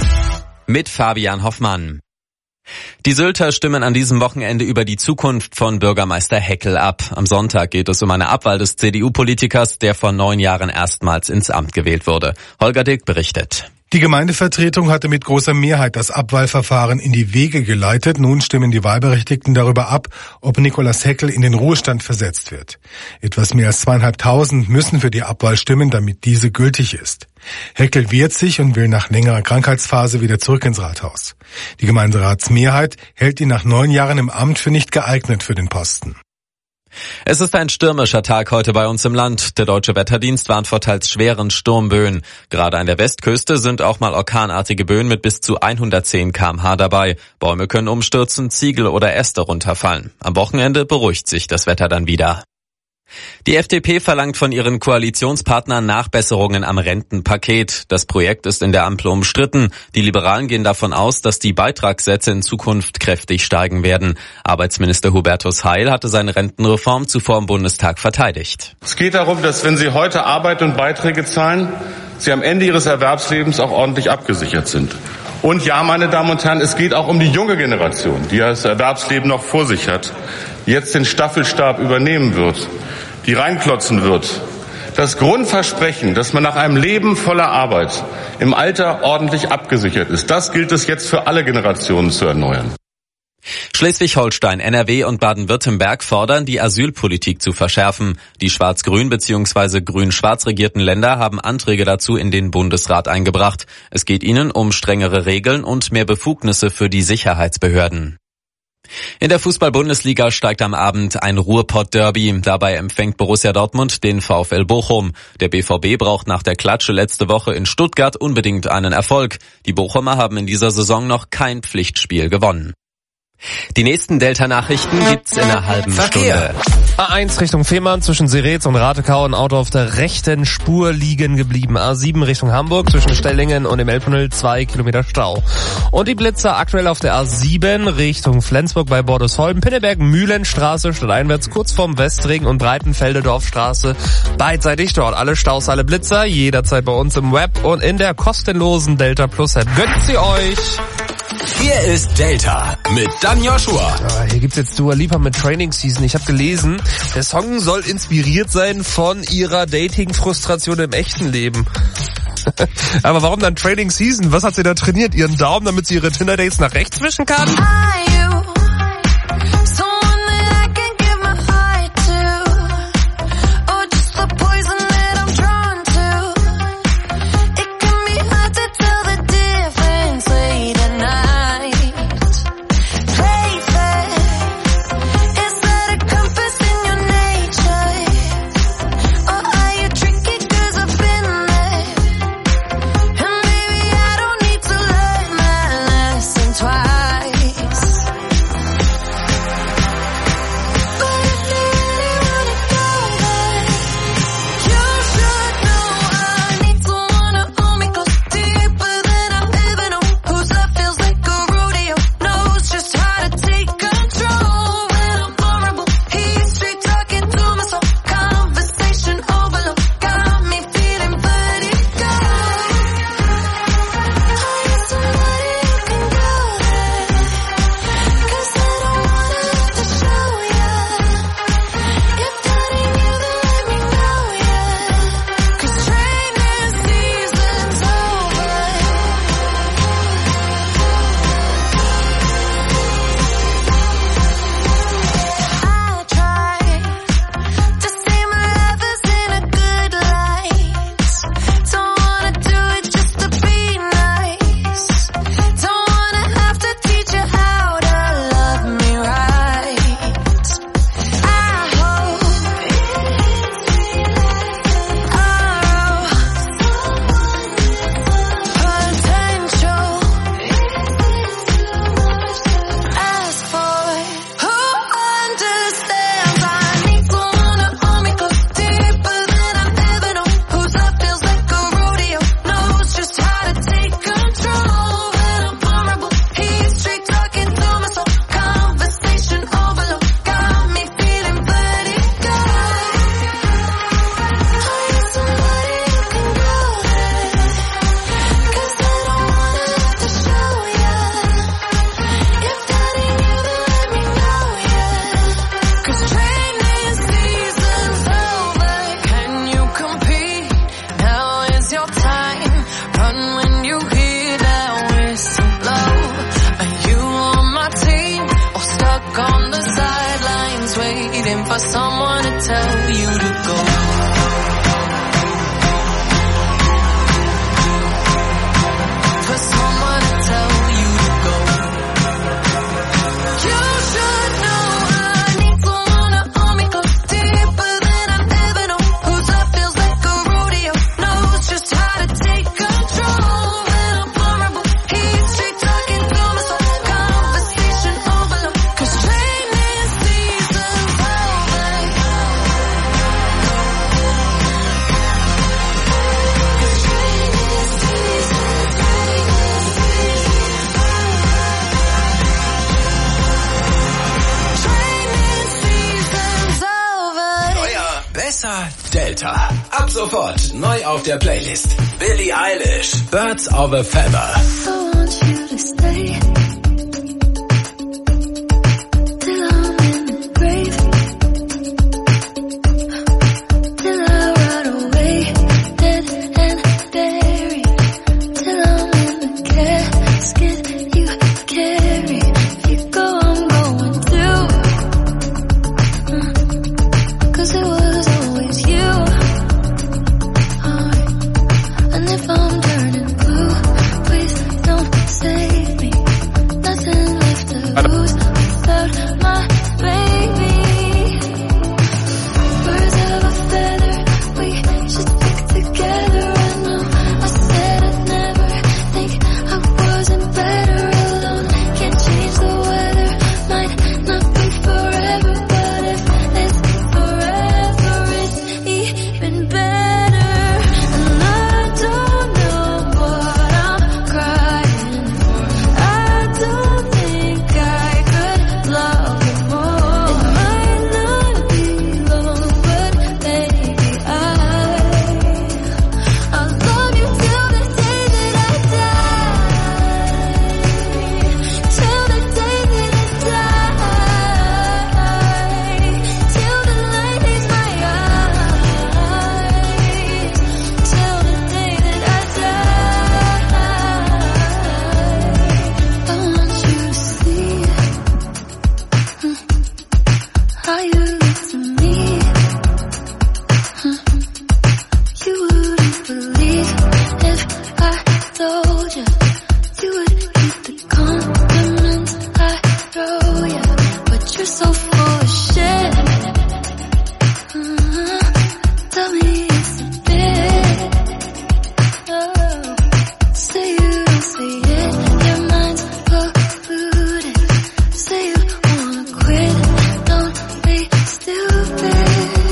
Mit Fabian Hoffmann. Die Sylter stimmen an diesem Wochenende über die Zukunft von Bürgermeister Heckel ab. Am Sonntag geht es um eine Abwahl des CDU-Politikers, der vor 9 Jahren erstmals ins Amt gewählt wurde. Holger Dick berichtet. Die Gemeindevertretung hatte mit großer Mehrheit das Abwahlverfahren in die Wege geleitet. Nun stimmen die Wahlberechtigten darüber ab, ob Nikolaus Heckel in den Ruhestand versetzt wird. Etwas mehr als 2.500 müssen für die Abwahl stimmen, damit diese gültig ist. Heckel wehrt sich und will nach längerer Krankheitsphase wieder zurück ins Rathaus. Die Gemeinderatsmehrheit hält ihn nach 9 Jahren im Amt für nicht geeignet für den Posten. Es ist ein stürmischer Tag heute bei uns im Land. Der Deutsche Wetterdienst warnt vor teils schweren Sturmböen. Gerade an der Westküste sind auch mal orkanartige Böen mit bis zu 110 km/h dabei. Bäume können umstürzen, Ziegel oder Äste runterfallen. Am Wochenende beruhigt sich das Wetter dann wieder. Die FDP verlangt von ihren Koalitionspartnern Nachbesserungen am Rentenpaket. Das Projekt ist in der Ampel umstritten. Die Liberalen gehen davon aus, dass die Beitragssätze in Zukunft kräftig steigen werden. Arbeitsminister Hubertus Heil hatte seine Rentenreform zuvor im Bundestag verteidigt. Es geht darum, dass wenn Sie heute Arbeit und Beiträge zahlen, Sie am Ende Ihres Erwerbslebens auch ordentlich abgesichert sind. Und ja, meine Damen und Herren, es geht auch um die junge Generation, die das Erwerbsleben noch vor sich hat, die jetzt den Staffelstab übernehmen wird, die reinklotzen wird. Das Grundversprechen, dass man nach einem Leben voller Arbeit im Alter ordentlich abgesichert ist, das gilt es jetzt für alle Generationen zu erneuern. Schleswig-Holstein, NRW und Baden-Württemberg fordern, die Asylpolitik zu verschärfen. Die schwarz-grün bzw. grün-schwarz regierten Länder haben Anträge dazu in den Bundesrat eingebracht. Es geht ihnen um strengere Regeln und mehr Befugnisse für die Sicherheitsbehörden. In der Fußball-Bundesliga steigt am Abend ein Ruhrpott-Derby. Dabei empfängt Borussia Dortmund den VfL Bochum. Der BVB braucht nach der Klatsche letzte Woche in Stuttgart unbedingt einen Erfolg. Die Bochumer haben in dieser Saison noch kein Pflichtspiel gewonnen. Die nächsten Delta-Nachrichten gibt's in einer halben Stunde. A1 Richtung Fehmarn zwischen Seretz und Ratekau, ein Auto auf der rechten Spur liegen geblieben. A7 Richtung Hamburg zwischen Stellingen und dem Elbtunnel 2 Kilometer Stau. Und die Blitzer aktuell auf der A7 Richtung Flensburg bei Bordesholm, Pinneberg, Mühlenstraße stadteinwärts kurz vorm Westring und Breitenfelde Dorfstraße beidseitig dort. Alle Staus, alle Blitzer jederzeit bei uns im Web und in der kostenlosen Delta Plus App. Gönnt sie euch! Hier ist Delta mit Dan Joshua. Ja, hier gibt's jetzt Dua Lipa mit Training Season. Ich habe gelesen, der Song soll inspiriert sein von ihrer Dating-Frustration im echten Leben. Aber warum dann Training Season? Was hat sie da trainiert? Ihren Daumen, damit sie ihre Tinder-Dates nach rechts wischen kann? looking for someone to tell you to go. For someone to tell you to go. You should know I need someone to hold me close, deeper than I've ever known. Whose love feels like a rodeo, knows just how to take control. When I'm vulnerable, he's straight talking through my soul. Conversation overload, 'cause training season's over. Neuer, besser, Delta. Ab sofort neu auf der Playlist. Billie Eilish, Birds of a Feather. I want you to stay till I'm in the grave, till I rot away, dead and buried, till I'm in the casket you carry. If you go, I'm going too, 'cause it was always you. And if I'm turning blue, please don't save me. Nothing left to lose without my baby. Birds of a feather, we should stick together. I know I said I'd never think I wasn't better alone. Can't change the weather, might not be forever, but if it's forever, it's even better. And I don't know what I'm crying for. I don't think I could love you more. It might not be long, but baby, I'll love you till the day that I die. Till the day that I die. Till the light leaves my eyes. Till the day that I die. I want you to see how you look to me. You wouldn't believe if I told you. You would hate the compliments I throw you, but you're so full of shit. Tell me it's a bit. Say you don't see it, your mind's polluted. Say you wanna quit, don't be stupid.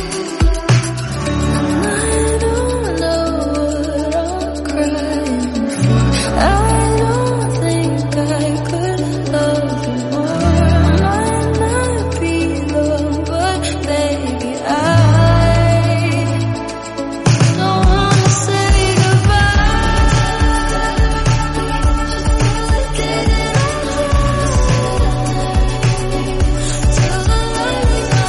And I don't know what I'm crying for. I don't think I could love you more. Might not be long, but baby, I don't wanna say goodbye. Till the light leaves my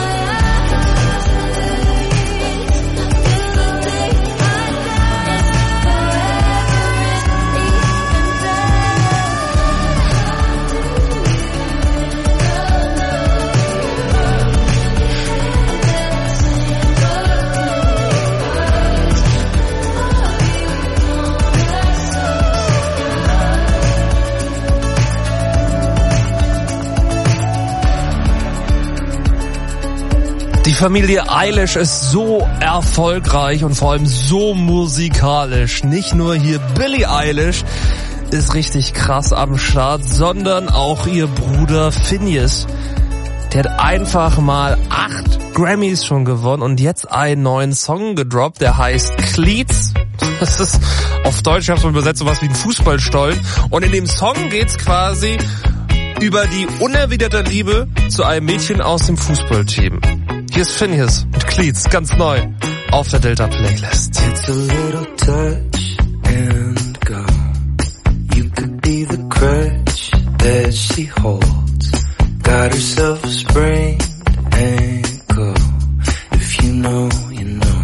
Die Familie Eilish ist so erfolgreich und vor allem so musikalisch. Nicht nur hier Billie Eilish ist richtig krass am Start, sondern auch ihr Bruder Finneas. Der hat einfach mal 8 Grammys schon gewonnen und jetzt einen neuen Song gedroppt, der heißt Cleats. Das ist auf Deutsch, ich habe es mal übersetzt, sowas wie ein Fußballstollen. Und in dem Song geht's quasi über die unerwiderte Liebe zu einem Mädchen aus dem Fußballteam. Hier ist Finneas mit Cleats, ganz neu auf der Delta Playlist. It's a little touch and go. You could be the crutch that she holds. Got herself a sprained ankle. If you know, you know.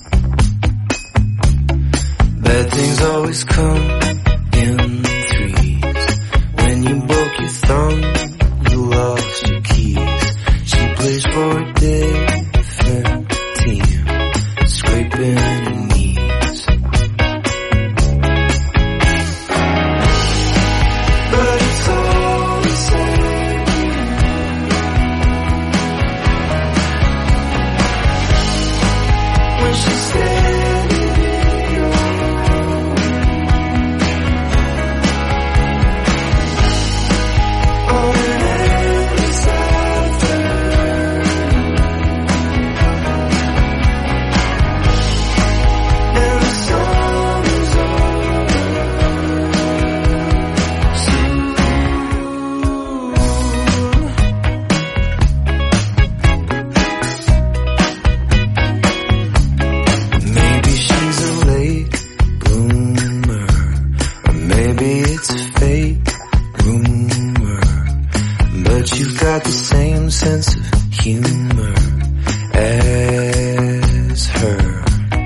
Bad things always come in threes. When you broke your thumb, you lost your keys. She plays for a day but you've got the same sense of humor as her.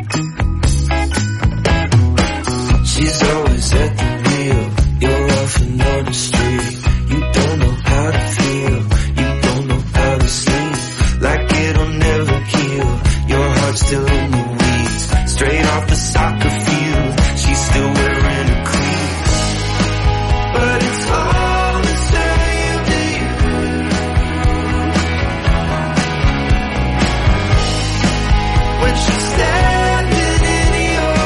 She's always at the wheel, you're often on the street. You don't know how to feel, you don't know how to sleep. Like it'll never heal, your heart's still in the weeds. Straight off the soccer field, she's still wearing a cleats. But it's all the same to you. When she's standing in your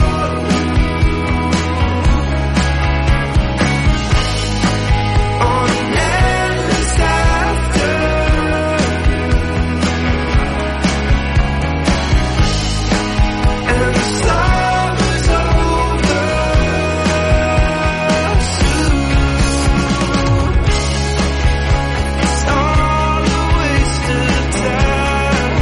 on an endless after. And the summer's over soon. It's all a waste of time.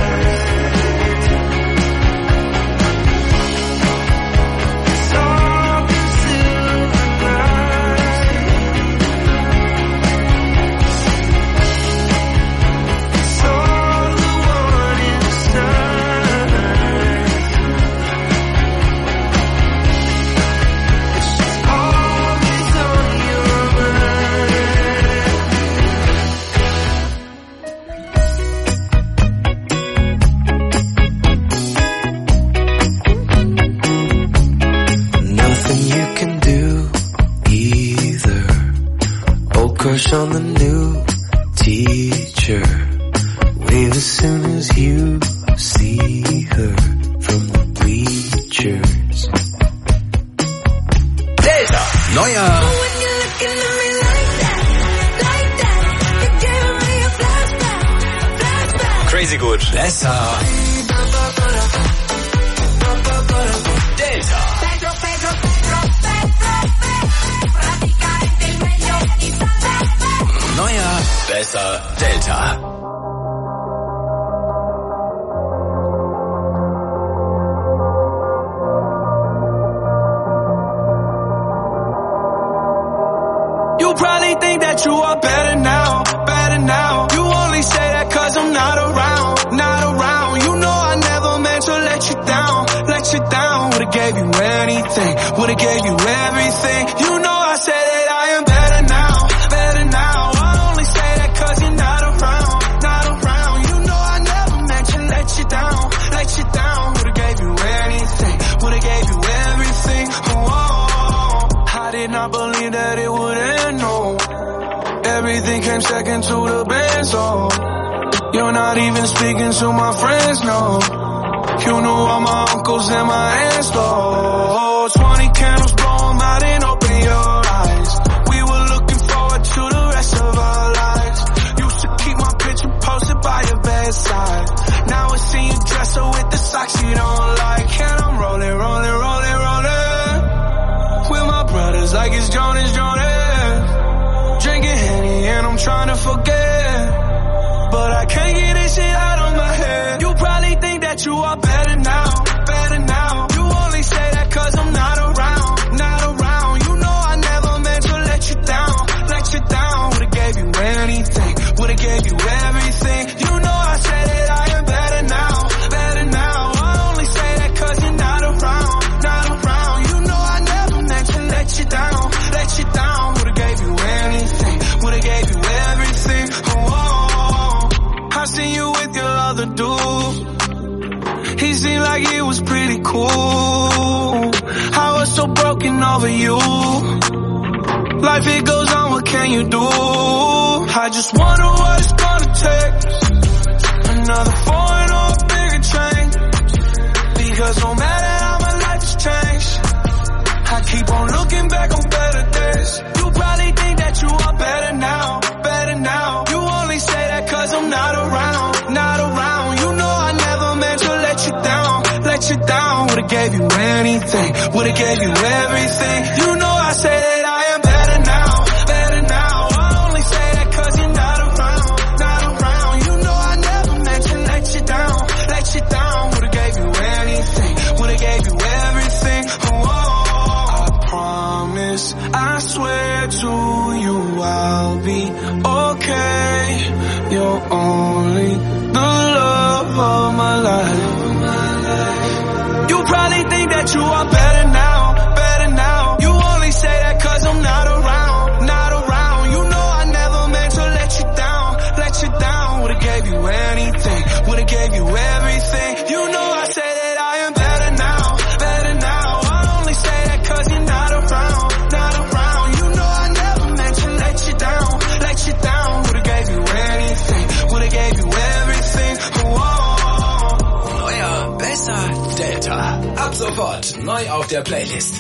It's all the silver lining. It's all the one inside. It's just always on your mind. Nothing you can do either. Old crush on the new teacher. Wave as soon as you see her from the bleachers. Delta. Neuer Crazy gut. Besser. Delta. Neuer, besser, Delta. You probably think that you are better now, better now. You only say that cause I'm not around, not around. You know I never meant to let you down, let you down. Would've gave you anything, would've gave you everything. You know I said that I am better now, better now. I only say that cause you're not around, not around. You know I never meant to let you down, let you down. Would've gave you anything, would've gave you everything. Oh, I did not believe that it would end, no. Everything came second to the best, oh. You're not even speaking to my friends, no. You knew all my uncles and my aunts, though. 20 candles, blow 'em out and open your eyes. We were looking forward to the rest of our lives. Used to keep my picture posted by your bedside. Now I see you dressed up with the socks you don't like. And I'm rolling, rolling, rolling, rolling with my brothers like it's Jonas, Jonas. Drinking Henny and I'm trying to forget, but I can't get this shit out of my head. You probably think that you are better now, better now. You only say that cause I'm not around, not around. You know I never meant to let you down, let you down. Would've gave you anything, would've gave you everything. You know I said that I am better now, better now. I only say that cause you're not around, not around. You know I never meant to let you down, let you down. Would've gave you anything, would've gave you everything. Oh, I seen you with your other dude. He seemed like he was pretty cool. I was so broken over you. Life it goes on, what can you do? I just wonder what it's gonna take. Another foreign or a bigger change. Because no matter how my life has changed, I keep on looking back on better days. You probably think that you are better now, better now. You only say that cause I'm not around, not around. You know I never meant to let you down, let you down. Would've gave you anything, would've gave you everything. You know I say that I am better now, better now. I only say that cause you're not around, not around. You know I never meant to let you down, let you down. Would've gave you anything, would've gave you everything. Oh, I promise, I swear to you I'll be okay. But you are better now, better now. You only say that cause I'm not around, not around. You know I never meant to let you down, let you down. Would've gave you anything, would've gave you everything. You know I say that I am better now, better now. I only say that cause you're not around, not around. You know I never meant to let you down, let you down. Would've gave you anything, would've gave you everything. Neuer, besser, Delta. Ab sofort neu auf der Playlist.